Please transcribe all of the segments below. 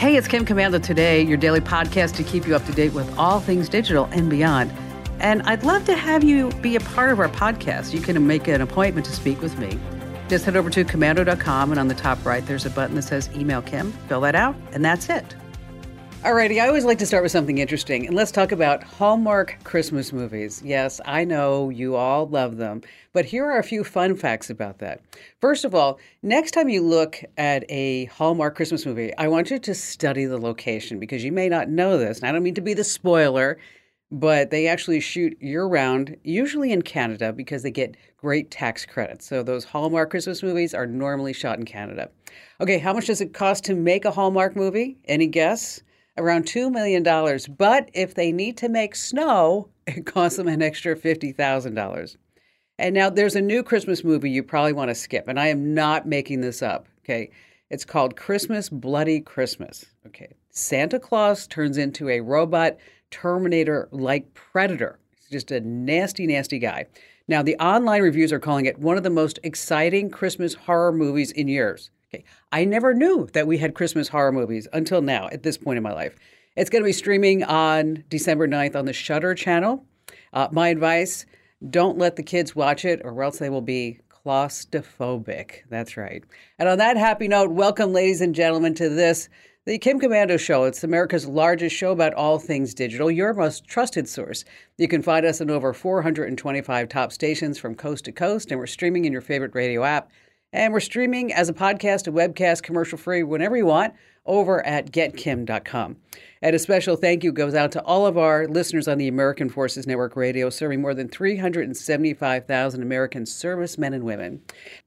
Hey, it's Kim Komando Today, your daily podcast to keep you up to date with all things digital and beyond. And I'd love to have you be a part of our podcast. You can make an appointment to speak with me. Just head over to komando.com, and on the top right, there's a button that says Email Kim. Fill that out, and that's it. Alrighty, I always like to start with something interesting, and let's talk about Hallmark Christmas movies. Yes, I know you all love them, but here are a few fun facts about that. First of all, next time you look at a Hallmark Christmas movie, I want you to study the location, because you may not know this, and I don't mean to be the spoiler, but they actually shoot year-round, usually in Canada, because they get great tax credits. So those Hallmark Christmas movies are normally shot in Canada. Okay, how much does it cost to make a Hallmark movie? Any guess? Around $2 million. But if they need to make snow, it costs them an extra $50,000. And now there's a new Christmas movie you probably want to skip, and I am not making this up, okay? It's called Christmas, Bloody Christmas, okay? Santa Claus turns into a robot Terminator-like predator. He's just a nasty, nasty guy. Now, the online reviews are calling it one of the most exciting Christmas horror movies in years. Okay. I never knew that we had Christmas horror movies until now, at this point in my life. It's going to be streaming on December 9th on the Shudder channel. My advice, don't let the kids watch it or else they will be claustrophobic. That's right. And on that happy note, welcome, ladies and gentlemen, to the Kim Komando Show. It's America's largest show about all things digital, your most trusted source. You can find us on over 425 top stations from coast to coast, and we're streaming in your favorite radio app. And we're streaming as a podcast, a webcast, commercial-free, whenever you want, over at getkim.com. And a special thank you goes out to all of our listeners on the American Forces Network Radio, serving more than 375,000 American servicemen and women.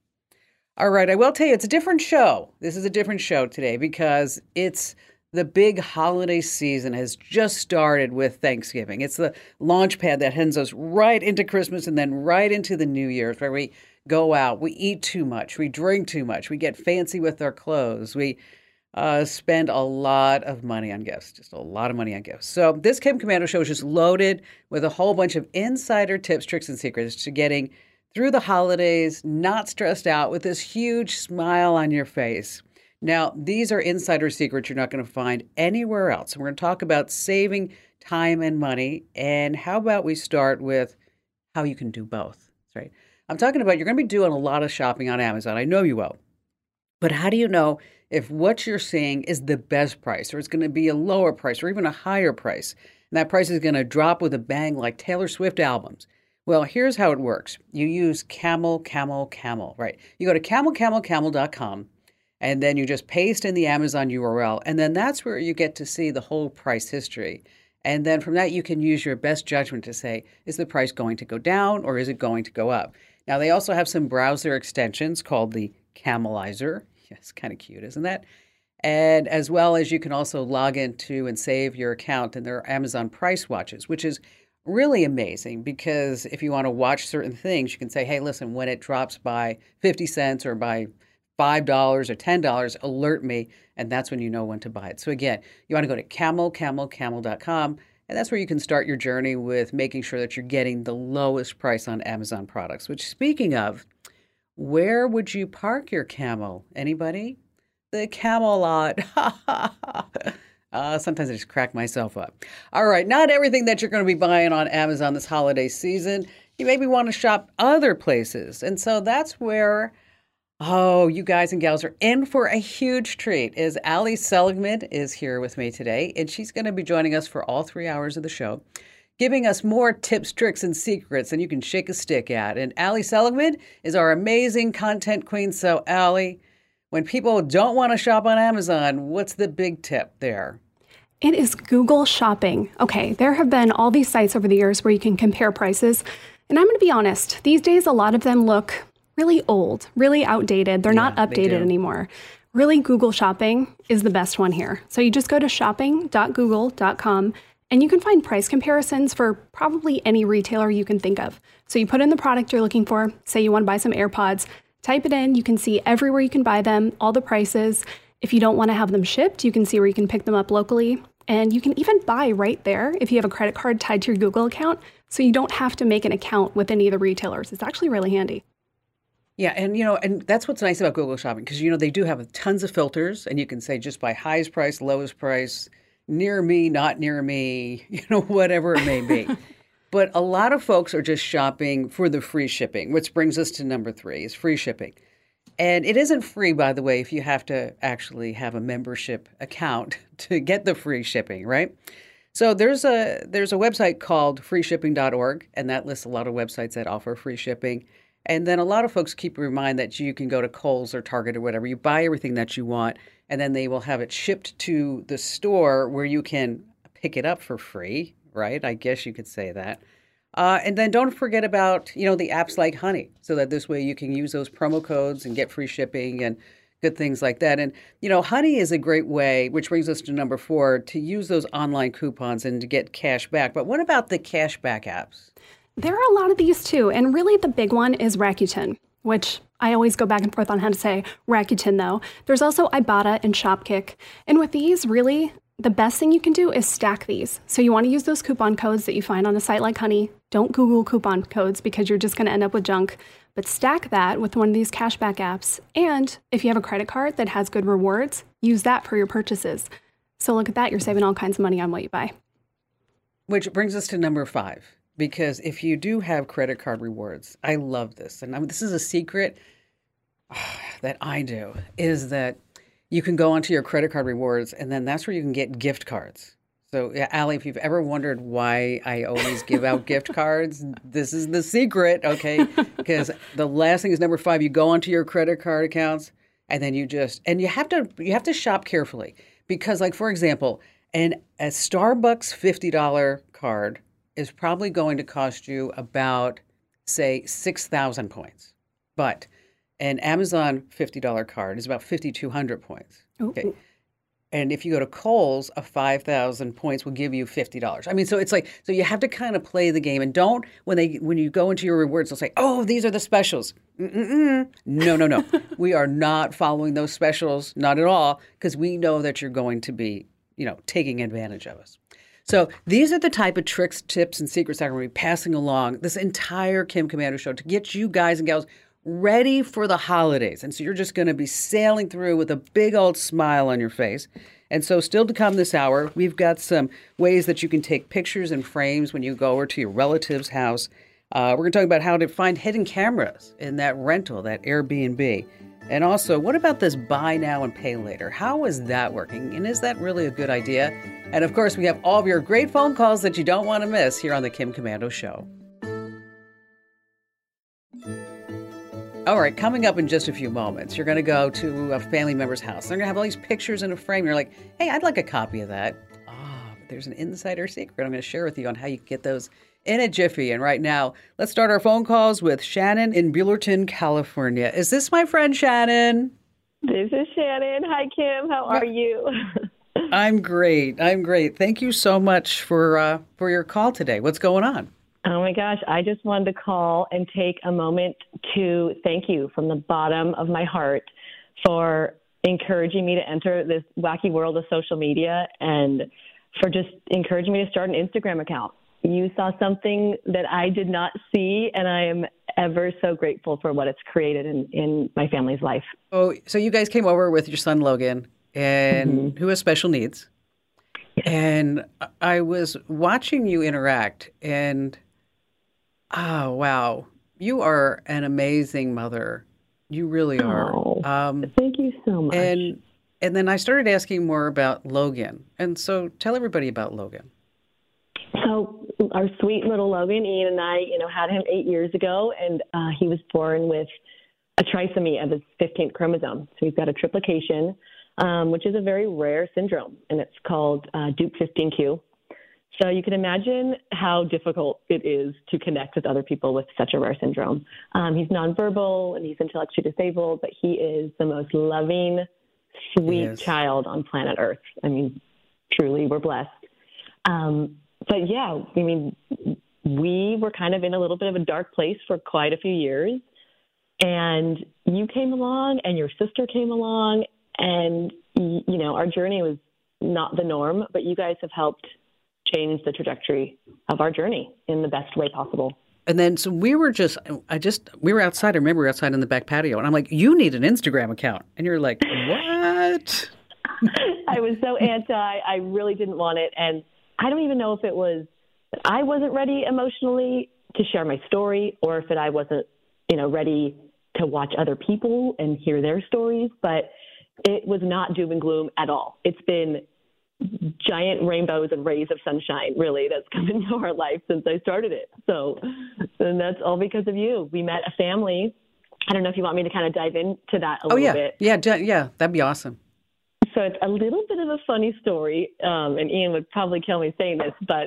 All right, I will tell you, it's a different show. This is a different show today because it's the big holiday season has just started with Thanksgiving. It's the launch pad that heads us right into Christmas and then right into the New Year's, where we go out, we eat too much, we drink too much, we get fancy with our clothes, we spend a lot of money on gifts, just a lot of money on gifts. So this Kim Komando Show is just loaded with a whole bunch of insider tips, tricks, and secrets to getting through the holidays, not stressed out, with this huge smile on your face. Now, these are insider secrets you're not going to find anywhere else. We're going to talk about saving time and money, and how about we start with how you can do both. That's right. I'm talking about you're going to be doing a lot of shopping on Amazon. I know you will. But how do you know if what you're seeing is the best price, or it's going to be a lower price, or even a higher price? And that price is going to drop with a bang like Taylor Swift albums. Well, here's how it works. You use Camel, right? You go to camel.com, and then you just paste in the Amazon URL, and then that's where you get to see the whole price history. And then from that, you can use your best judgment to say, is the price going to go down or is it going to go up? Now, they also have some browser extensions called the Camelizer. Yes, kind of cute, isn't that? And as well as you can also log into and save your account in their Amazon Price Watches, which is really amazing because if you want to watch certain things, you can say, hey, listen, when it drops by 50 cents or by $5 or $10, alert me, and that's when you know when to buy it. So again, you want to go to camel.com, and that's where you can start your journey with making sure that you're getting the lowest price on Amazon products. Which, speaking of, where would you park your camel? Anybody? The Camelot. Sometimes I just crack myself up. All right, not everything that you're going to be buying on Amazon this holiday season. You maybe want to shop other places. And so that's where, you guys and gals are in for a huge treat. Ali Seligman is here with me today, and she's going to be joining us for all 3 hours of the show, giving us more tips, tricks, and secrets than you can shake a stick at. And Ali Seligman is our amazing content queen. So, Ali, when people don't want to shop on Amazon, what's the big tip there? It is Google Shopping. Okay, there have been all these sites over the years where you can compare prices. And I'm going to be honest, these days a lot of them look really old, really outdated. They're not updated anymore. Really, Google Shopping is the best one here. So you just go to shopping.google.com and you can find price comparisons for probably any retailer you can think of. So you put in the product you're looking for, say you want to buy some AirPods, type it in, you can see everywhere you can buy them, all the prices. If you don't want to have them shipped, you can see where you can pick them up locally. And you can even buy right there if you have a credit card tied to your Google account, so you don't have to make an account with any of the retailers. It's actually really handy. Yeah, and that's what's nice about Google Shopping because they do have tons of filters, and you can say just by highest price, lowest price, near me, not near me, whatever it may be. But a lot of folks are just shopping for the free shipping, which brings us to number 3 is free shipping. And it isn't free, by the way, if you have to actually have a membership account to get the free shipping, right? So there's a website called freeshipping.org, and that lists a lot of websites that offer free shipping. And then a lot of folks keep in mind that you can go to Kohl's or Target or whatever. You buy everything that you want, and then they will have it shipped to the store where you can pick it up for free, right? I guess you could say that. And then don't forget about, the apps like Honey, so that this way you can use those promo codes and get free shipping and good things like that. And, Honey is a great way, which brings us to number 4, to use those online coupons and to get cash back. But what about the cash back apps? There are a lot of these too, and really the big one is Rakuten, which I always go back and forth on how to say Rakuten though. There's also Ibotta and Shopkick, and with these, really, the best thing you can do is stack these. So you want to use those coupon codes that you find on a site like Honey. Don't Google coupon codes because you're just going to end up with junk, but stack that with one of these cashback apps. And if you have a credit card that has good rewards, use that for your purchases. So look at that, you're saving all kinds of money on what you buy. Which brings us to number 5. Because if you do have credit card rewards, I love this. And this is a secret that I do, is that you can go onto your credit card rewards, and then that's where you can get gift cards. So, yeah, Allie, if you've ever wondered why I always give out gift cards, this is the secret, okay? Because the last thing is number 5. You go onto your credit card accounts, and then you have to shop carefully. Because, like, for example, a Starbucks $50 card is probably going to cost you about, say, 6,000 points. But an Amazon $50 card is about 5,200 points. Okay. And if you go to Kohl's, a 5,000 points will give you $50. I mean, so it's like, so you have to kind of play the game. And don't, when you go into your rewards, they'll say, oh, these are the specials. No. We are not following those specials, not at all, because we know that you're going to be, taking advantage of us. So these are the type of tricks, tips, and secrets that I'm going to be passing along this entire Kim Komando show to get you guys and gals ready for the holidays. And so you're just going to be sailing through with a big old smile on your face. And so still to come this hour, we've got some ways that you can take pictures and frames when you go over to your relative's house. We're going to talk about how to find hidden cameras in that rental, that Airbnb. And also, what about this buy now and pay later? How is that working? And is that really a good idea? And of course, we have all of your great phone calls that you don't want to miss here on the Kim Komando Show. All right, coming up in just a few moments, you're going to go to a family member's house. They're going to have all these pictures in a frame. You're like, hey, I'd like a copy of that. But there's an insider secret I'm going to share with you on how you get those in a jiffy. And right now, let's start our phone calls with Shannon in Bullerton, California. Is this my friend Shannon? This is Shannon. Hi, Kim. How are you? I'm great. Thank you so much for your call today. What's going on? Oh, my gosh. I just wanted to call and take a moment to thank you from the bottom of my heart for encouraging me to enter this wacky world of social media and for just encouraging me to start an Instagram account. You saw something that I did not see, and I am ever so grateful for what it's created in my family's life. Oh, so you guys came over with your son, Logan, and who has special needs. Yes. And I was watching you interact, and oh, wow, you are an amazing mother. You really are. Oh, thank you so much. And then I started asking more about Logan. And so tell everybody about Logan. So our sweet little Logan, Ian and I, had him 8 years ago, and he was born with a trisomy of his 15th chromosome. So he's got a triplication, which is a very rare syndrome, and it's called Dup15q. So you can imagine how difficult it is to connect with other people with such a rare syndrome. He's nonverbal and he's intellectually disabled, but he is the most loving, sweet child on planet Earth. I mean, truly, we're blessed. But yeah, I mean, we were kind of in a little bit of a dark place for quite a few years. And you came along and your sister came along and, our journey was not the norm, but you guys have helped change the trajectory of our journey in the best way possible. And then so we were outside. I remember we were outside in the back patio, and I'm like, "You need an Instagram account," and you're like, "What?" I was so anti. I really didn't want it, and I don't even know if it was that I wasn't ready emotionally to share my story, or if I wasn't, ready to watch other people and hear their stories. But it was not doom and gloom at all. It's been giant rainbows and rays of sunshine, really, that's come into our life since I started it. So, and that's all because of you. We met a family. I don't know if you want me to kind of dive into that a little bit. Yeah, that'd be awesome. So it's a little bit of a funny story, and Ian would probably kill me saying this, but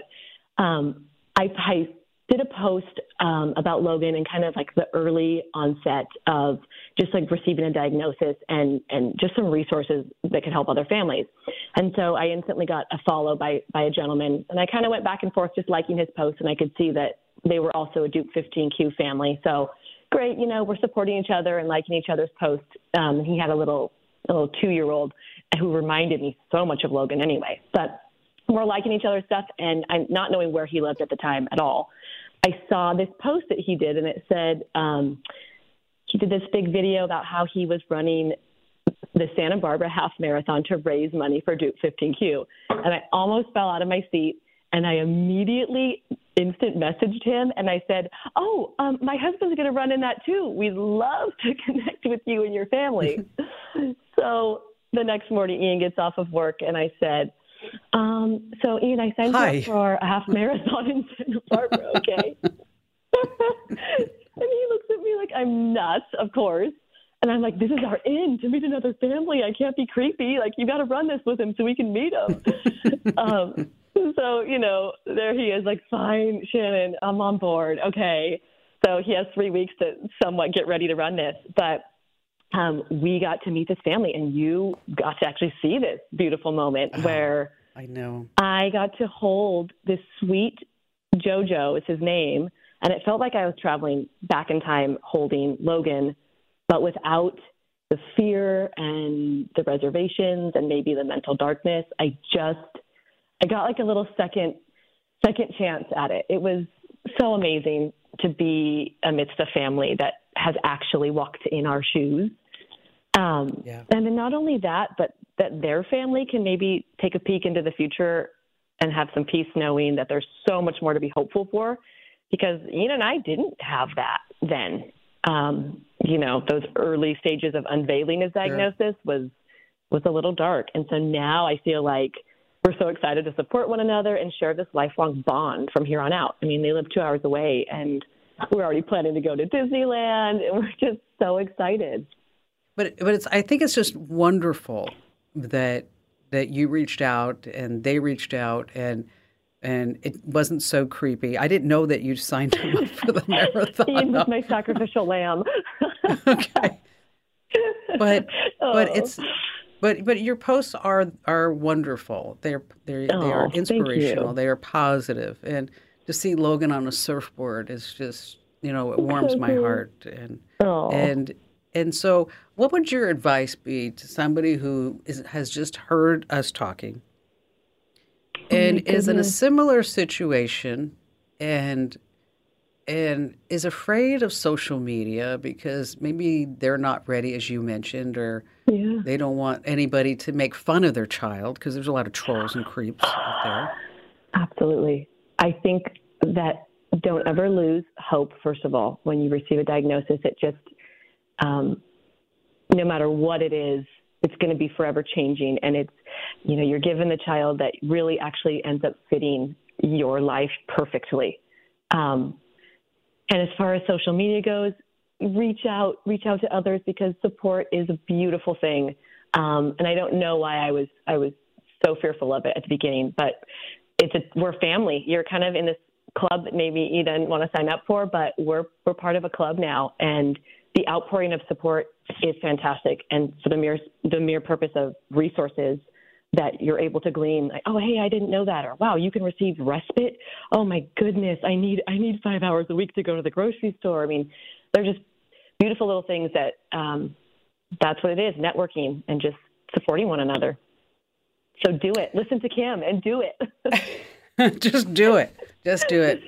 I did a post about Logan and kind of like the early onset of just like receiving a diagnosis and just some resources that could help other families. And so I instantly got a follow by a gentleman, and I kind of went back and forth just liking his posts, and I could see that they were also a Duke 15Q family. So great, we're supporting each other and liking each other's posts. He had a little 2-year-old who reminded me so much of Logan anyway, but we're liking each other's stuff, and I'm not knowing where he lived at the time at all. I saw this post that he did, and it said he did this big video about how he was running the Santa Barbara half marathon to raise money for Duke 15Q. And I almost fell out of my seat, and I immediately instant messaged him, and I said, my husband's going to run in that too. We'd love to connect with you and your family. So the next morning, Ian gets off of work, and I said, so Ian, I signed up for a half marathon in Santa Barbara, okay? And he looks at me like I'm nuts, of course. And I'm like, this is our in to meet another family. I can't be creepy. Like, you got to run this with him so we can meet him. So, there he is, like, fine, Shannon, I'm on board. Okay. So he has 3 weeks to somewhat get ready to run this. But we got to meet this family, and you got to actually see this beautiful moment where I know I got to hold this sweet JoJo is his name. And it felt like I was traveling back in time holding Logan, but without the fear and the reservations and maybe the mental darkness. I got like a little second chance at it. It was so amazing to be amidst a family that has actually walked in our shoes. And then not only that, but that their family can maybe take a peek into the future and have some peace knowing that there's so much more to be hopeful for, because Ian and I didn't have that then. Those early stages of unveiling his diagnosis was a little dark. And so now I feel like we're so excited to support one another and share this lifelong bond from here on out. I mean, they live 2 hours away, and we're already planning to go to Disneyland, and we're just so excited. But I think it's just wonderful that you reached out and they reached out, and it wasn't so creepy. I didn't know that you signed him up for the marathon. Ian was my sacrificial lamb. Okay. But your posts are wonderful. They are inspirational. They are positive. And to see Logan on a surfboard is just, it warms my heart. And so what would your advice be to somebody who has just heard us talking and is in a similar situation and is afraid of social media because maybe they're not ready, as you mentioned, or they don't want anybody to make fun of their child because there's a lot of trolls and creeps out there? Absolutely. I think that don't ever lose hope, first of all. When you receive a diagnosis, it just, no matter what it is, it's going to be forever changing. And it's, you're given the child that really actually ends up fitting your life perfectly. And as far as social media goes, reach out to others, because support is a beautiful thing. And I don't know why I was so fearful of it at the beginning, but we're family. You're kind of in this club that maybe you didn't want to sign up for, but we're part of a club now, and the outpouring of support is fantastic. And for the mere purpose of resources that you're able to glean, like, oh, hey, I didn't know that, or wow, you can receive respite. Oh my goodness, I need 5 hours a week to go to the grocery store. I mean, they're just beautiful little things that that's what it is, networking and just supporting one another. So do it. Listen to Kim and do it. Just do it. Just do it.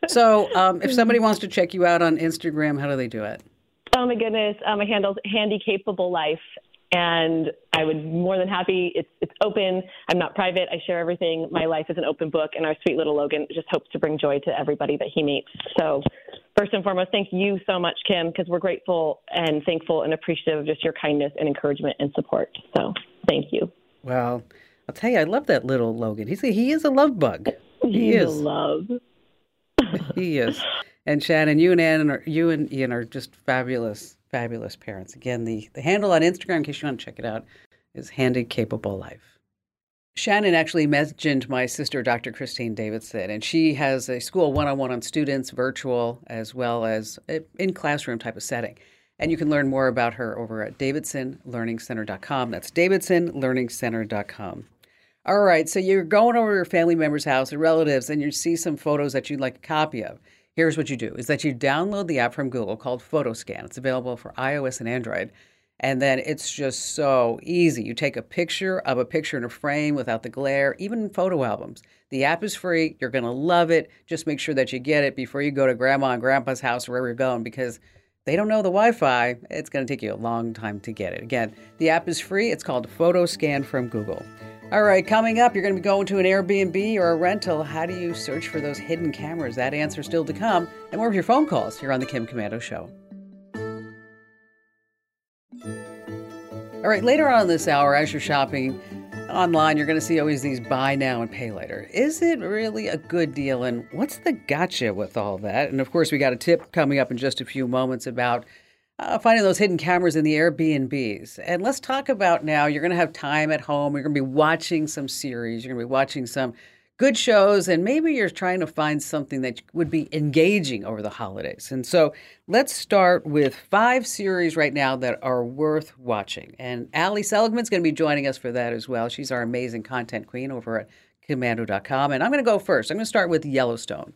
So if somebody wants to check you out on Instagram, how do they do it? Oh, my goodness. My handle's Handy Capable Life. And I would be more than happy. It's open. I'm not private. I share everything. My life is an open book, and our sweet little Logan just hopes to bring joy to everybody that he meets. So first and foremost, thank you so much, Kim, because we're grateful and thankful and appreciative of just your kindness and encouragement and support. So thank you. Well, I'll tell you, I love that little Logan. He is a love bug. He is. A love. He is. And Shannon, you and Ian are just fabulous parents. Again, the handle on Instagram, in case you want to check it out, is Handy Capable Life. Shannon actually mentioned my sister, Dr. Christine Davidson, and she has a school one-on-one on students, virtual, as well as in classroom type of setting. And you can learn more about her over at davidsonlearningcenter.com. That's davidsonlearningcenter.com. All right, so you're going over to your family member's house or relatives, and you see some photos that you'd like a copy of. Here's what you do, is that you download the app from Google called PhotoScan. It's available for iOS and Android. And then it's just so easy. You take a picture of a picture in a frame without the glare, even photo albums. The app is free. You're going to love it. Just make sure that you get it before you go to Grandma and Grandpa's house or wherever you're going, because they don't know the Wi-Fi. It's going to take you a long time to get it. Again, the app is free. It's called PhotoScan from Google. All right, coming up, you're going to be going to an Airbnb or a rental. How do you search for those hidden cameras? That answer still to come. And more of your phone calls here on The Kim Komando Show. All right, later on this hour, as you're shopping online, you're going to see always these buy now and pay later. Is it really a good deal? And what's the gotcha with all that? And of course, we got a tip coming up in just a few moments about finding those hidden cameras in the Airbnbs. And let's talk about now, you're going to have time at home. You're going to be watching some series. You're going to be watching some good shows. And maybe you're trying to find something that would be engaging over the holidays. And so let's start with 5 series right now that are worth watching. And Ali Seligman's going to be joining us for that as well. She's our amazing content queen over at Komando.com. And I'm going to go first. I'm going to start with Yellowstone.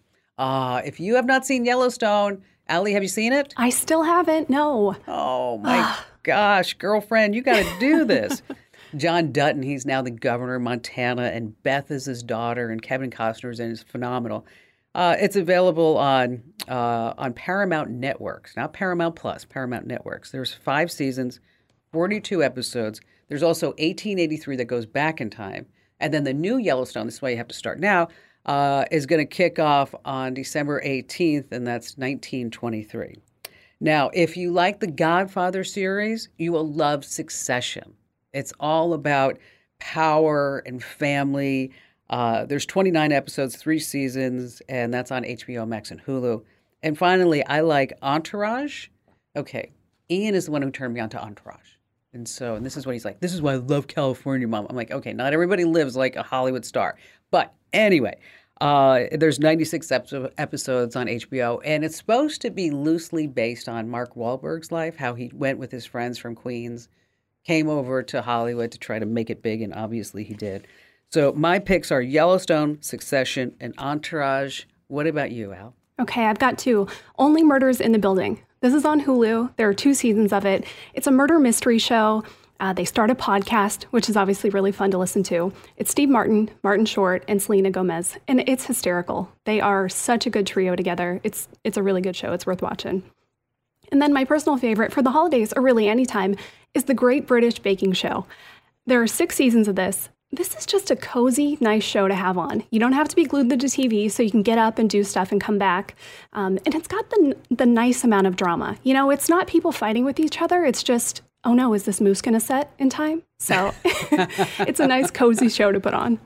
If you have not seen Yellowstone, Ali, have you seen it? I still haven't, no. Oh, my gosh, girlfriend, you got to do this. John Dutton, he's now the governor of Montana, and Beth is his daughter, and Kevin Costner's in, it's phenomenal. It's available on Paramount Networks, not Paramount Plus, Paramount Networks. There's 5 seasons, 42 episodes. There's also 1883 that goes back in time. And then the new Yellowstone, this is why you have to start now, is going to kick off on December 18th, and that's 1923. Now, if you like the Godfather series, you will love Succession. It's all about power and family. There's 29 episodes, 3 seasons, and that's on HBO Max and Hulu. And finally, I like Entourage. Okay, Ian is the one who turned me on to Entourage. And this is what he's like, this is why I love California, Mom. I'm like, okay, not everybody lives like a Hollywood star. But anyway, there's 96 episodes on HBO, and it's supposed to be loosely based on Mark Wahlberg's life, how he went with his friends from Queens, came over to Hollywood to try to make it big, and obviously he did. So my picks are Yellowstone, Succession, and Entourage. What about you, Al? Okay, I've got 2. Only Murders in the Building. This is on Hulu. There are 2 seasons of it. It's a murder mystery show. They start a podcast, which is obviously really fun to listen to. It's Steve Martin, Martin Short, and Selena Gomez, and it's hysterical. They are such a good trio together. It's a really good show. It's worth watching. And then my personal favorite for the holidays, or really anytime, is The Great British Baking Show. There are 6 seasons of this. This is just a cozy, nice show to have on. You don't have to be glued to the TV, so you can get up and do stuff and come back. And it's got the nice amount of drama. You know, it's not people fighting with each other. It's just, oh no, is this mousse going to set in time? So it's a nice, cozy show to put on.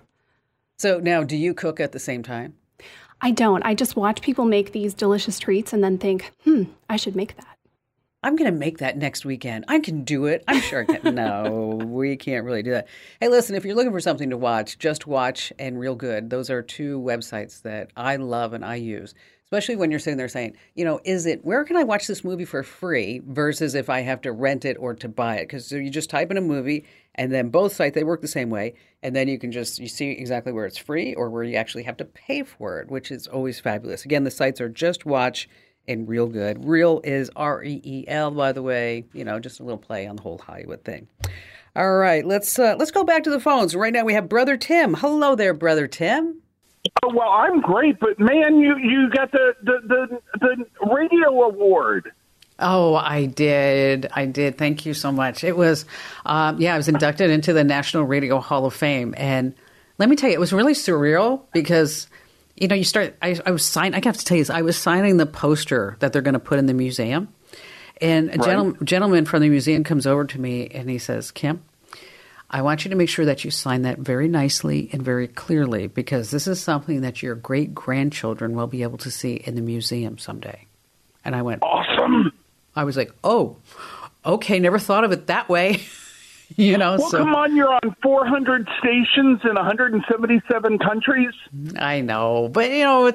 So now, do you cook at the same time? I don't. I just watch people make these delicious treats and then think, I should make that. I'm going to make that next weekend. I can do it. I'm sure I can. No, we can't really do that. Hey, listen, if you're looking for something to watch, Just Watch and Real Good. Those are 2 websites that I love and I use, especially when you're sitting there saying, you know, where can I watch this movie for free versus if I have to rent it or to buy it? Because you just type in a movie, and then both sites, they work the same way. And then you see exactly where it's free or where you actually have to pay for it, which is always fabulous. Again, the sites are Just Watch and Real Good. Real is REEL, by the way. You know, just a little play on the whole Hollywood thing. All right, let's go back to the phones. Right now we have Brother Tim. Hello there, Brother Tim. Oh, well, I'm great, but man, you got the radio award. Oh, I did. Thank you so much. It was, I was inducted into the National Radio Hall of Fame. And let me tell you, it was really surreal because, I was signing, I have to tell you this, I was signing the poster that they're going to put in the museum. And a gentleman from the museum comes over to me and he says, Kim, I want you to make sure that you sign that very nicely and very clearly because this is something that your great-grandchildren will be able to see in the museum someday. And I went, awesome. I was like, oh, okay, never thought of it that way. Well, come on, you're on 400 stations in 177 countries. I know, but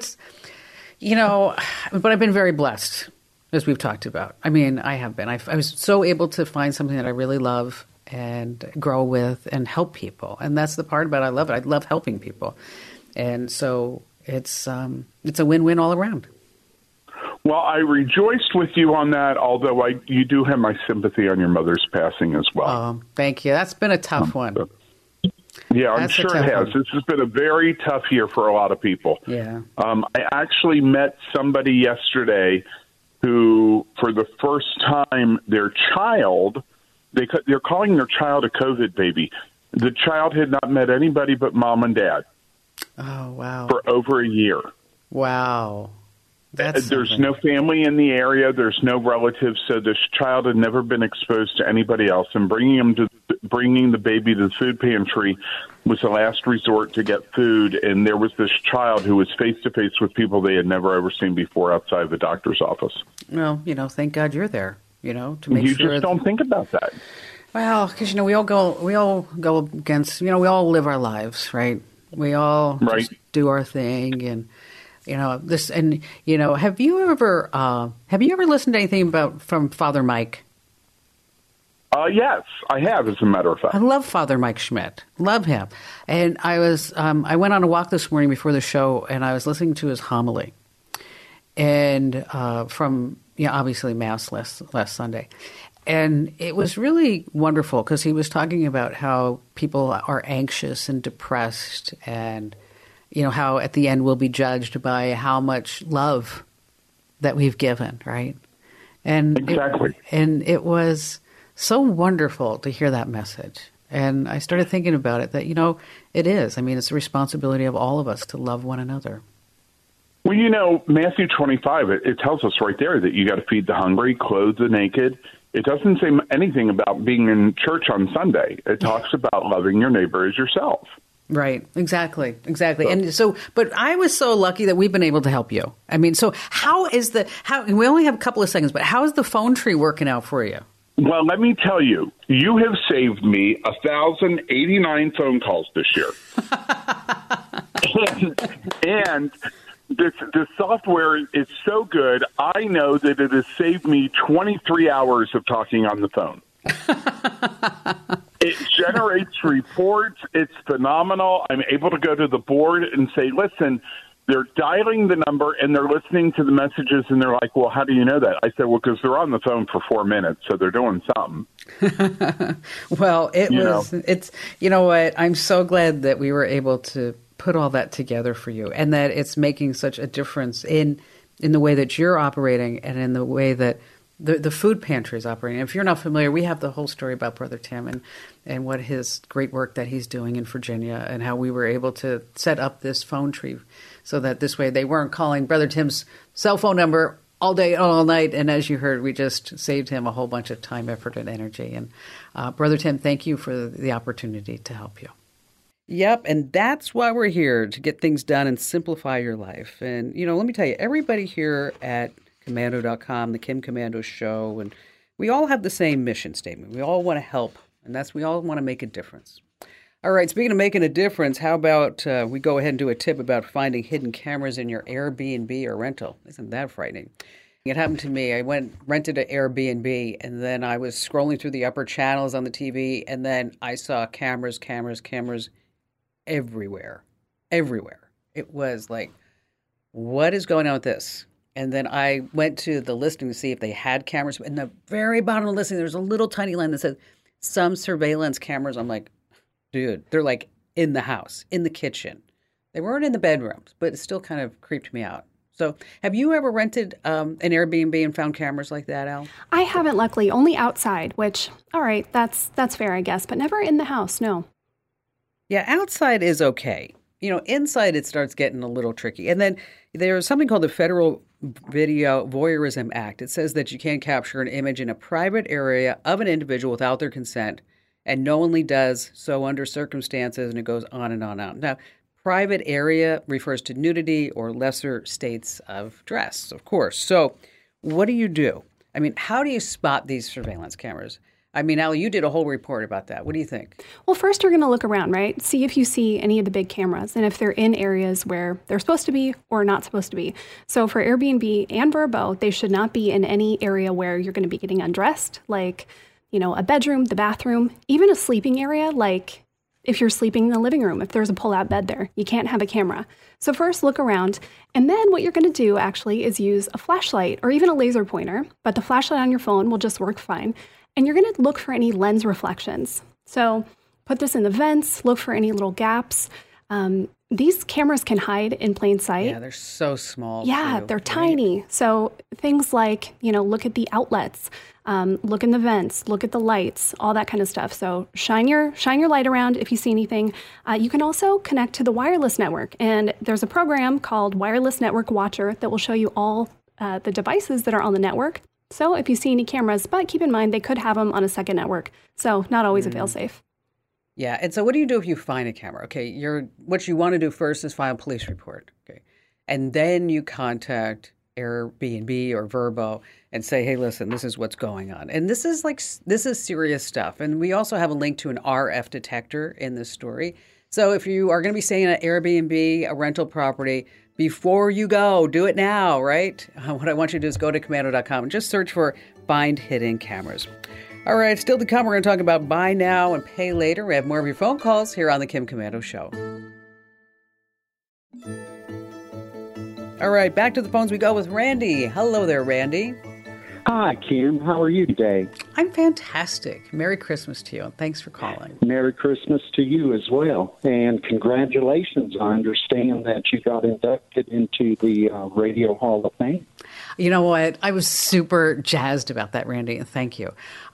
but I've been very blessed, as we've talked about. I mean, I have been. I was so able to find something that I really love and grow with and help people. And that's the part about it. I love it. I love helping people. And so it's a win-win all around. Well, I rejoiced with you on that, although you do have my sympathy on your mother's passing as well. Oh, thank you. That's been a tough one. Yeah, I'm sure it has. This has been a very tough year for a lot of people. Yeah. I actually met somebody yesterday who, for the first time, their child, they're calling their child a COVID baby. The child had not met anybody but mom and dad. Oh, wow. For over a year. Wow. There's no family in the area. There's no relatives. So this child had never been exposed to anybody else. And bringing the baby to the food pantry was the last resort to get food. And there was this child who was face to face with people they had never ever seen before outside the doctor's office. Well, thank God you're there, to make sure. You just don't think about that. Well, because, we all go against, we all live our lives, right? We all just do our thing and, this, and, have you ever listened to anything from Father Mike? Yes, I have, as a matter of fact. I love Father Mike Schmidt. Love him. And I went on a walk this morning before the show and I was listening to his homily and, from, obviously Mass last Sunday. And it was really wonderful because he was talking about how people are anxious and depressed and, how at the end we'll be judged by how much love that we've given, right? And exactly. It was so wonderful to hear that message. And I started thinking about it that, it is. I mean, it's the responsibility of all of us to love one another. Well, Matthew 25, it tells us right there that you got to feed the hungry, clothe the naked. It doesn't say anything about being in church on Sunday. It talks about loving your neighbor as yourself. Right. Exactly. And but I was so lucky that we've been able to help you. I mean, so we only have a couple of seconds, but how is the phone tree working out for you? Well, let me tell you, you have saved me 1,089 phone calls this year. and the software is so good, I know that it has saved me 23 hours of talking on the phone. It generates reports. It's phenomenal. I'm able to go to the board and say, listen, they're dialing the number and they're listening to the messages and they're like, well, how do you know that? I said, well, because they're on the phone for 4 minutes, so they're doing something. Well, it's, you know what? I'm so glad that we were able to put all that together for you and that it's making such a difference in the way that you're operating and in the way that the food pantry is operating. If you're not familiar, we have the whole story about Brother Tim and what his great work that he's doing in Virginia and how we were able to set up this phone tree so that this way they weren't calling Brother Tim's cell phone number all day, all night. And as you heard, we just saved him a whole bunch of time, effort, and energy. And Brother Tim, thank you for the opportunity to help you. Yep, and that's why we're here, to get things done and simplify your life. And, let me tell you, everybody here at Komando.com, the Kim Komando Show, and we all have the same mission statement. We all want to help, and we all want to make a difference. All right, speaking of making a difference, how about we go ahead and do a tip about finding hidden cameras in your Airbnb or rental? Isn't that frightening? It happened to me. I rented an Airbnb, and then I was scrolling through the upper channels on the TV, and then I saw cameras everywhere. It was like, what is going on with this? And then I went to the listing to see if they had cameras. In the very bottom of the listing, there's a little tiny line that says some surveillance cameras. I'm like, dude, they're like in the house, in the kitchen, They weren't in the bedrooms, but it still kind of creeped me out. So have you ever rented an Airbnb and found cameras like that, Al? I haven't, luckily, only outside, which, all right, that's fair, I guess, but never in the house, no. Yeah, outside is okay. Inside it starts getting a little tricky. And then there's something called the Federal Video Voyeurism Act. It says that you can't capture an image in a private area of an individual without their consent, and knowingly does so under circumstances, and it goes on and on and on. Now, private area refers to nudity or lesser states of dress, of course. So what do you do? I mean, how do you spot these surveillance cameras? I mean, Allie, you did a whole report about that. What do you think? Well, first you're going to look around, right? See if you see any of the big cameras and if they're in areas where they're supposed to be or not supposed to be. So for Airbnb and Vrbo, they should not be in any area where you're going to be getting undressed, like, a bedroom, the bathroom, even a sleeping area, like if you're sleeping in the living room, if there's a pull-out bed there, you can't have a camera. So first look around, and then what you're going to do actually is use a flashlight or even a laser pointer, but the flashlight on your phone will just work fine. And you're going to look for any lens reflections. So put this in the vents, look for any little gaps. These cameras can hide in plain sight. Yeah, they're so small. Yeah, too, they're right? tiny. So things like, look at the outlets, look in the vents, look at the lights, all that kind of stuff. So shine your light around if you see anything. You can also connect to the wireless network. And there's a program called Wireless Network Watcher that will show you all the devices that are on the network. So if you see any cameras, but keep in mind they could have them on a second network. So not always a fail-safe. Yeah, and so what do you do if you find a camera? Okay, what you want to do first is file a police report. Okay, and then you contact Airbnb or Vrbo and say, hey, listen, this is what's going on. And this is serious stuff. And we also have a link to an RF detector in this story. So if you are going to be staying at Airbnb, a rental property, before you go, do it now, right? What I want you to do is go to Komando.com and just search for Find Hidden Cameras. All right, still to come, we're going to talk about buy now and pay later. We have more of your phone calls here on the Kim Komando Show. All right, back to the phones we go with Randy. Hello there, Randy. Hi, Kim. How are you today? I'm fantastic. Merry Christmas to you, and thanks for calling. Merry Christmas to you as well. And congratulations. I understand that you got inducted into the Radio Hall of Fame. You know what? I was super jazzed about that, Randy, and thank you.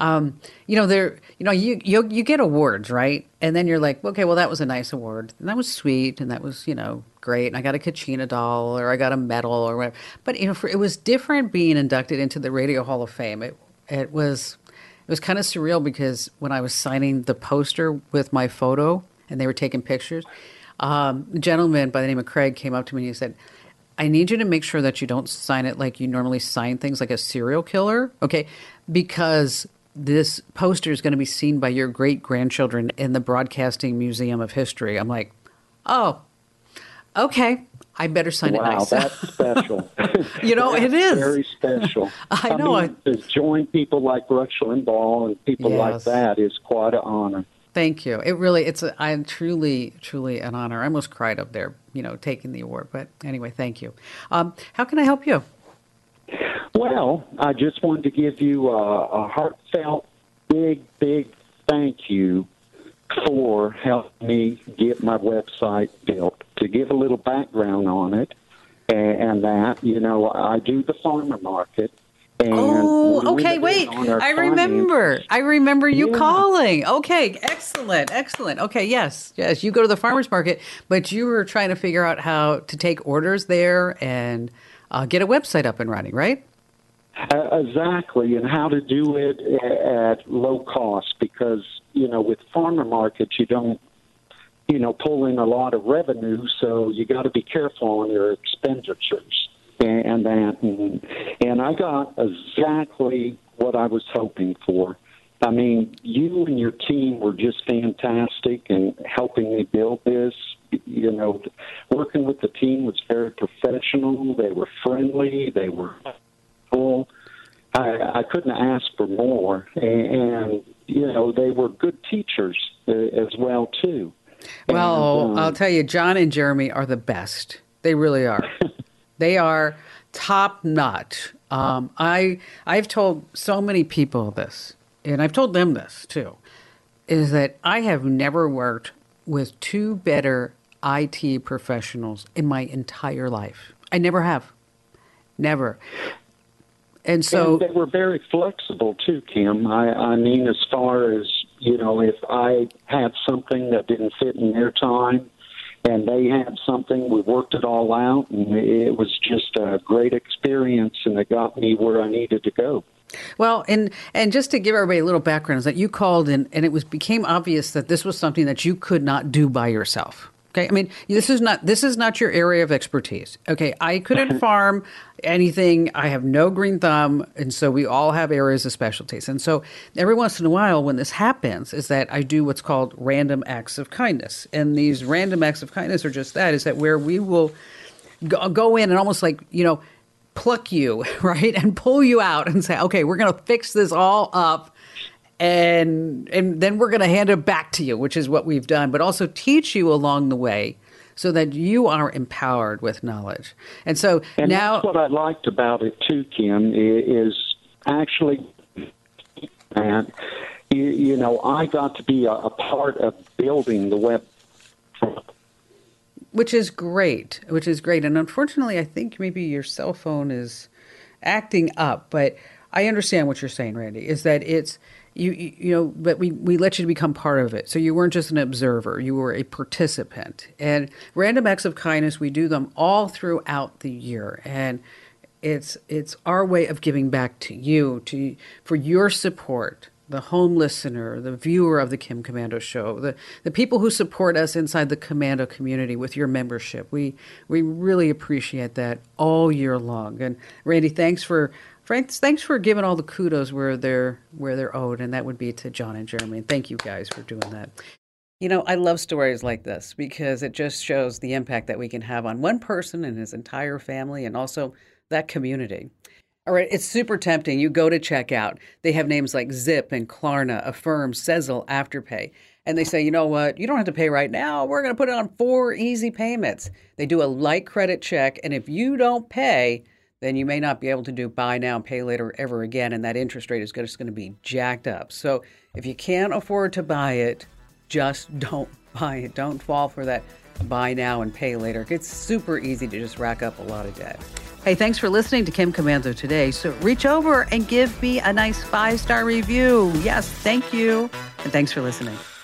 You get awards, right? And then you're like, okay, well, that was a nice award, and that was sweet, and that was, great. And I got a Kachina doll, or I got a medal, or whatever. But it was different being inducted into the Radio Hall of Fame. It was kind of surreal because when I was signing the poster with my photo, and they were taking pictures, a gentleman by the name of Craig came up to me and he said, I need you to make sure that you don't sign it like you normally sign things, like a serial killer, okay? Because this poster is going to be seen by your great-grandchildren in the Broadcasting Museum of History. I'm like, oh, okay. I better sign it nice. Wow, that's special. It is. Very special. I know. To join people like Rush Limbaugh and people like that is quite an honor. Thank you. I'm truly, truly an honor. I almost cried up there, taking the award. But anyway, thank you. How can I help you? Well, I just wanted to give you a heartfelt, big thank you for helping me get my website built. To give a little background on it, and that, I do the farmer market. And okay, wait. I remember you calling. Okay, excellent. Okay, yes, you go to the farmer's market, but you were trying to figure out how to take orders there and get a website up and running, right? Exactly, and how to do it at low cost, because, with farmer markets, you don't, pull in a lot of revenue, so you got to be careful on your expenditures. And I got exactly what I was hoping for. I mean, you and your team were just fantastic in helping me build this. Working with the team was very professional. They were friendly. They were cool. I couldn't ask for more. And they were good teachers as well, too. Well, I'll tell you, John and Jeremy are the best. They really are. They are top notch. I've told so many people this, and I've told them this too, is that I have never worked with two better IT professionals in my entire life. I never have. Never. And so they were very flexible too, Kim. I mean, as far as, if I had something that didn't fit in their time and they had something, we worked it all out, and it was just a great experience, and it got me where I needed to go. Well, and just to give everybody a little background, is that you called in, and it became obvious that this was something that you could not do by yourself. Okay, I mean, this is not your area of expertise. Okay, I couldn't farm anything. I have no green thumb, and so we all have areas of specialties. And so every once in a while, when this happens, is that I do what's called random acts of kindness. And these random acts of kindness are just that: is that where we will go in and almost like pluck you, right, and pull you out and say, okay, we're going to fix this all up. And then we're going to hand it back to you, which is what we've done, but also teach you along the way so that you are empowered with knowledge. And so now, that's what I liked about it too, Kim, is actually that, I got to be a part of building the web. Which is great. And unfortunately, I think maybe your cell phone is acting up, but I understand what you're saying, Randy, is that it's, but we let you become part of it. So you weren't just an observer, you were a participant. And random acts of kindness, we do them all throughout the year. And it's our way of giving back to you, for your support, the home listener, the viewer of the Kim Komando Show, the people who support us inside the Komando community with your membership. We really appreciate that all year long. And Randy, thanks for giving all the kudos where they're owed, and that would be to John and Jeremy. And thank you guys for doing that. I love stories like this because it just shows the impact that we can have on one person and his entire family and also that community. All right, it's super tempting. You go to checkout. They have names like Zip and Klarna, Affirm, Sezzle, Afterpay. And they say, you know what? You don't have to pay right now. We're going to put it on 4 easy payments. They do a light credit check. And if you don't pay, then you may not be able to do buy now and pay later ever again, and that interest rate is just going to be jacked up. So if you can't afford to buy it, just don't buy it. Don't fall for that buy now and pay later. It's super easy to just rack up a lot of debt. Hey, thanks for listening to Kim Komando today. So reach over and give me a nice 5-star review. Yes, thank you. And thanks for listening.